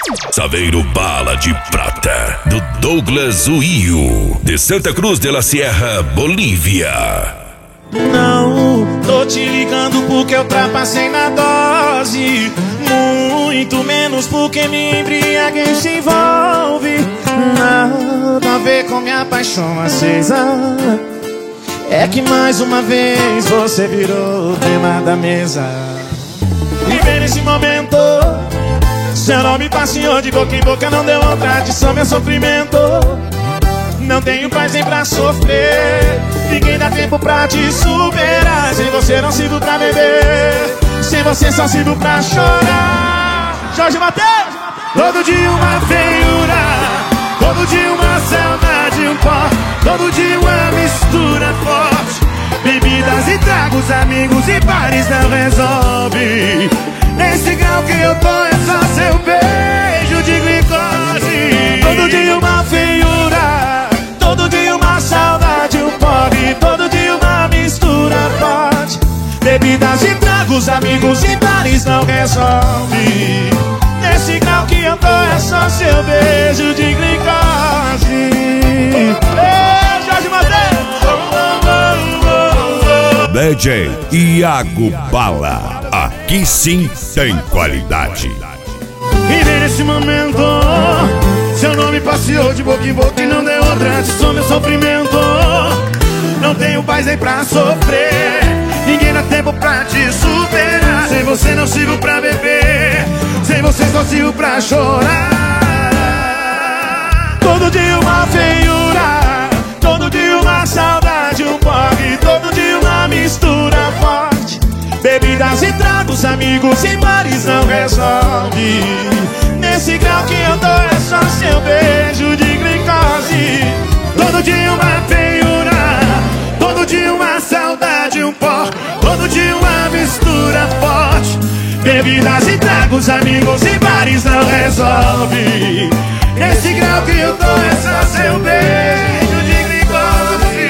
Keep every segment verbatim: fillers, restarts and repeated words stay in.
Saveiro Bala de Prata, do Douglas Uio, de Santa Cruz de la Sierra, Bolívia. Não, tô te ligando porque eu ultrapassei na dose, muito menos porque me embriaguei se envolve. Nada a ver com minha paixão acesa, é que mais uma vez você virou o tema da mesa. E vem nesse momento, seu nome passeou de boca em boca, não deu vontade, só meu sofrimento. Não tenho paz nem pra sofrer, ninguém dá tempo pra te superar. Sem você não sirvo pra beber, sem você só sirvo pra chorar. Jorge Mateus! Todo dia uma feiura, todo dia uma saudade, um pó, todo dia uma mistura forte. Bebidas e tragos, amigos e bares não resolve. Nesse grau que eu tô é só seu beijo de glicose. Todo dia uma feiura, todo dia uma saudade, um pobre, todo dia uma mistura forte. Bebidas e tragos, amigos e bares não resolve. Nesse grau que eu tô é só seu beijo de glicose. Ei, Jorge Mateus! D J Iago Bala, aqui sim tem qualidade. E nesse momento, seu nome passeou de boca em boca e não deu outra, atiçou meu sofrimento. Não tenho paz nem pra sofrer, ninguém dá tempo pra te superar. Sem você não sirvo pra beber, sem você só sirvo pra chorar. Todo dia uma feiura, todo dia uma saudade, um porre, todo dia uma mistura forte. Bebidas e tragos, amigos e bares não resolve. Nesse grau que eu tô é só seu beijo de glicose. Todo dia uma feiura, todo dia uma saudade, um pó, todo dia uma mistura forte. Bebidas e tragos, amigos e bares não resolve. Nesse grau que eu tô é só seu beijo de glicose.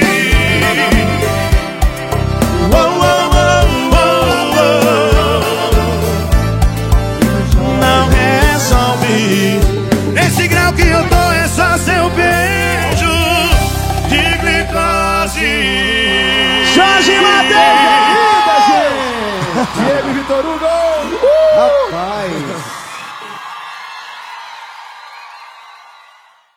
Oh, oh, oh, oh, oh. Não resolve. Nesse grau que eu tô é só seu beijo de glicose. Jorge Mateus! Diego e Vitor Hugo!